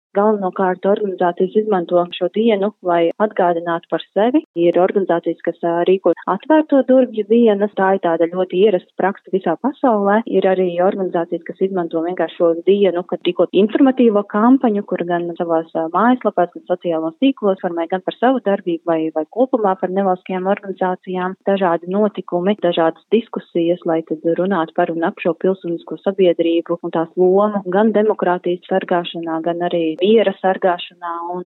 Galvenokārt organizācijas izmanto šo dienu, lai atgādinātu par sevi. Ir organizācijas, kas rīko atvērto durvju dienas, tā ir tāda ļoti ierasta praksa visā pasaulē. Ir arī organizācijas, kas izmanto vienkārši šo dienu, kad rīko informatīvo kampaņu, kur gan savās mājaslapās, gan sociālos tīklos formē gan par savu darbību vai kopumā par nevalstiskajām organizācijām. Dažādi notikumi, dažādas diskusijas, lai tad runātu par un ap šo pilsonisko sabiedrību un tās lomu gan demokrātijas sargāšanā, gan arī miera sargāšanā un